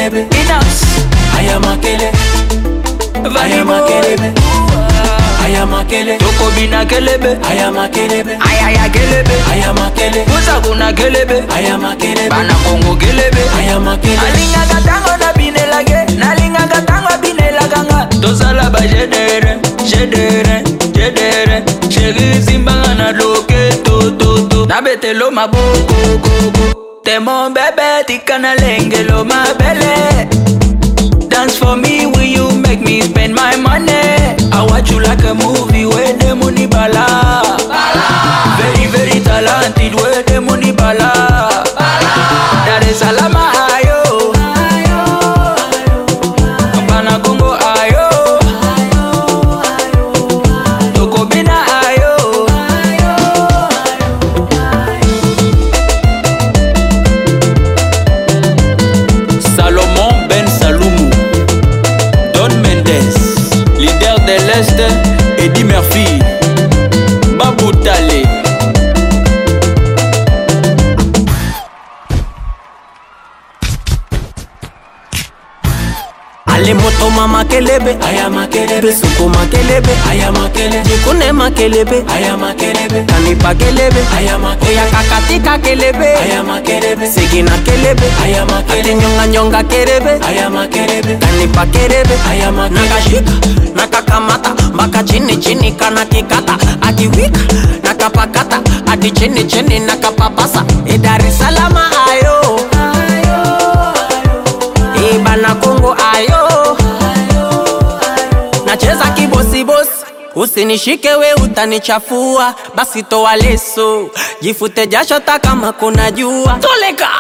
makelebe. Inas Aya makele. Aya makelebe. Aya makele. Toko bina kelebe. Aya makelebe. Aya kelebe. Aya makele. Kusa kuna kelebe. Aya makelebe. Bana Kongo kelebe. Aya makele. Alinga gatango na binelage. Nalinga gatango binelaganga. Tozala ba jedere. Jedere. Jedere. Chéri zimbanga na loke to. Nabete lo maboko go. T'es mon bébé, tikana lenge lo mabele. Dance for me, will you make me spend my money? I watch you like a movie where the money bala. Very, very talented where the money bala. Dar es Salaam ayo. Bana Kongo ayo. Toko bina ayo. Salomon Ben Saloumou, Don Mendes, leader de l'Est, Eddie Murphy, Babou Tale. Ale moto mama kelebe. Aya makelebe. Suko makelebe. Aya makele. Jikune makelebe. Aya makelebe. Kanipa kelebe. Aya makele. Oya kakatika kelebe. Aya makelebe. Sigina kelebe. Aya makele. Ati nyonga kelebe. Aya makelebe. Kanipa kelebe. Aya makele. Nakashika, nakakamata, mpaka chini kana kikata. Akiwika, nakapakata, ati chini nakapapasa. Dar es Salaam ayo. Bana Kongo ayo. Nacheza kibosi bosi. Usinishike we utanichafua. Basi toa leso. Jifute jasho ta kama kuna jua. Toleka.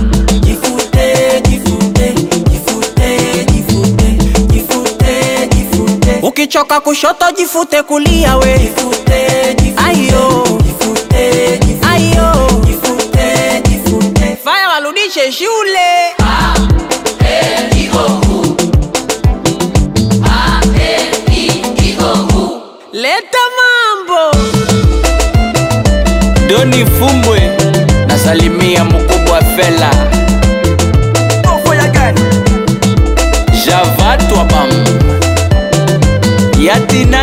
Jifute. Ukichoka kushoto jifute kulia we. Ayo. Ayo. Faya waludishe shule. Leta mambo. Doni Fumbwe, nasalimia mkubwa Fela. Java Twabam, Yatina